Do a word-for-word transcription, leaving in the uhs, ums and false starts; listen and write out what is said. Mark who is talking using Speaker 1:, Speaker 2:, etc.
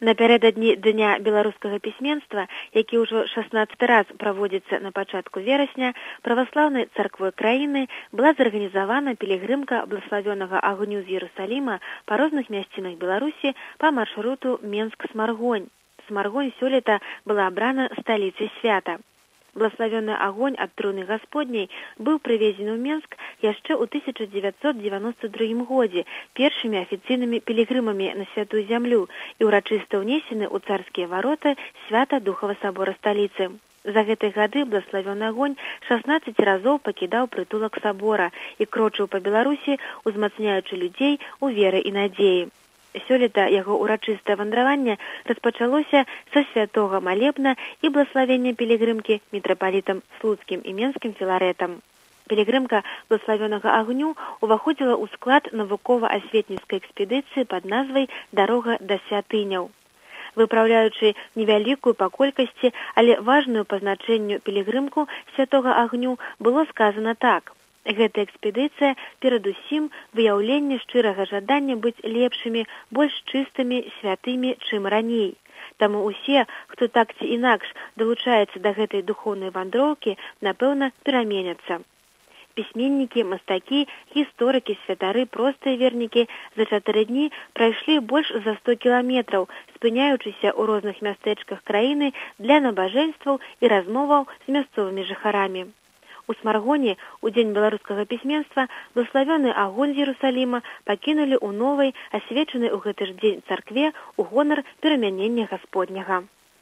Speaker 1: Напярэдадні Дня беларускага пісьменства, які ўжо шаснаццаты раз праводзіцца на пачатку верасня, праваслаўнай царквой краіны была зарганізавана пілігрымка благаславёнага агню з Іерусаліма па розных мясцінах Беларусі па маршруту Менск-Смаргонь. Смаргонь сёлета была абрана сталіцай свята. Благаславёны агонь ад труны Гасподняй быў прывезены ў Менск яшчэ ў тысяча дзевяцьсот дзевяноста другім годзе першымі афіцыйнымі пілігрымамі на святую зямлю і ўрачыста ўнесены ў царскія вароты Свята-Духава сабора сталіцы. За гэтыя гады благаславёны агонь шаснаццаць разоў пакідаў прытулак сабора і крочыў па Беларусі, узмацняючы людзей у веры і надзеі. Сёлета яго ўрачыстае вандраванне распачалося са святога малебна і благаславення пілігрымкі мітрапалітам Слуцкім і Менскім Філарэтам. Пілігрымка благаславёнага агню уваходзіла ў склад навукова-асветніцкай экспедыцыі пад назвай «Дарога да святыняў». Выпраўляючы невялікую па колькасці, але важную па значэнню пілігрымку святога агню, было сказана так: гэта экспедыцыя перадусім выяўленне шчырага жадання быць лепшымі, больш чыстымі, святымі, чым раней. Таму ўсе, хто так ці інакш далучаецца да гэтай духоўнай вандроўкі, напэўна, пераменяцца. Пісьменнікі, мастакі, гісторыкі, святары, простыя вернікі за чатыры дні прайшлі больш за сто кіламетраў, спыняючыся ў розных мястэчках краіны для набажэнстваў і размоваў з мясцовымі жыхарамі. У Смаргоні ў дзень беларускага пісьменства благаславёны агонь з Іерусаліма пакінулі ў новай, асвечанай у гэты ж дзень царкве ў гонар перамянення Гасподняга.